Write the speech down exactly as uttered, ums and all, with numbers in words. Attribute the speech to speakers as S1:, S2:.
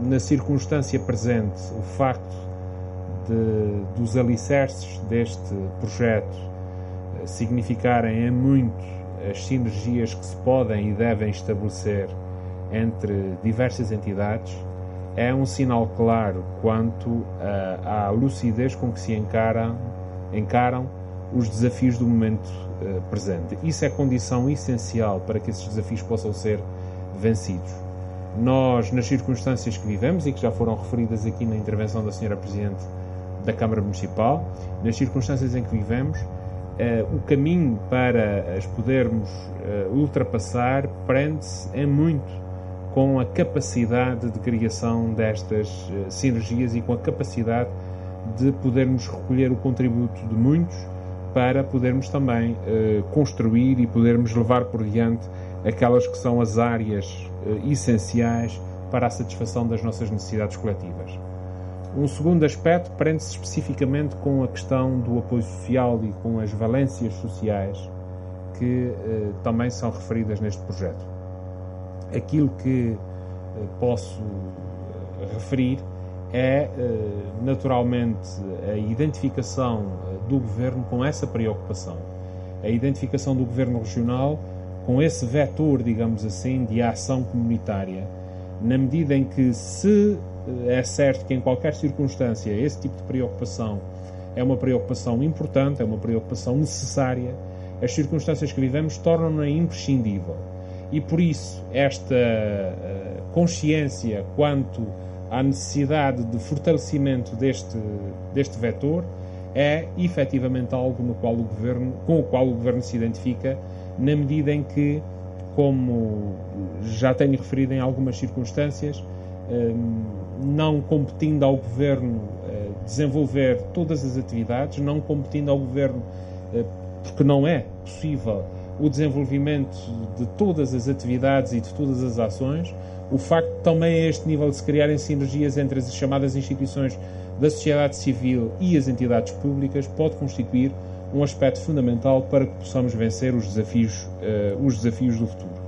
S1: na circunstância presente, o facto de, dos alicerces deste projeto significarem em muito as sinergias que se podem e devem estabelecer entre diversas entidades, é um sinal claro quanto à lucidez com que se encaram, encaram os desafios do momento uh, presente. Isso é condição essencial para que esses desafios possam ser vencidos. Nós, nas circunstâncias que vivemos e que já foram referidas aqui na intervenção da senhora Presidente da Câmara Municipal, nas circunstâncias em que vivemos, uh, o caminho para as podermos uh, ultrapassar prende-se em muito com a capacidade de criação destas uh, sinergias e com a capacidade de podermos recolher o contributo de muitos para podermos também uh, construir e podermos levar por diante aquelas que são as áreas uh, essenciais para a satisfação das nossas necessidades coletivas. Um segundo aspecto prende-se especificamente com a questão do apoio social e com as valências sociais que uh, também são referidas neste projeto. Aquilo que uh, posso uh, referir é, uh, naturalmente, a identificação uh, do Governo com essa preocupação. A identificação do Governo regional com esse vetor, digamos assim, de ação comunitária, na medida em que, se uh, é certo que em qualquer circunstância esse tipo de preocupação é uma preocupação importante, é uma preocupação necessária, as circunstâncias que vivemos tornam-na imprescindível. E por isso, esta uh, consciência quanto à necessidade de fortalecimento deste, deste vetor é efetivamente algo no qual o Governo, com o qual o Governo se identifica, na medida em que, como já tenho referido em algumas circunstâncias, uh, não competindo ao Governo uh, desenvolver todas as atividades, não competindo ao Governo, uh, porque não é possível o desenvolvimento de todas as atividades e de todas as ações, o facto também a este nível de se criarem sinergias entre as chamadas instituições da sociedade civil e as entidades públicas pode constituir um aspecto fundamental para que possamos vencer os desafios, uh, os desafios do futuro.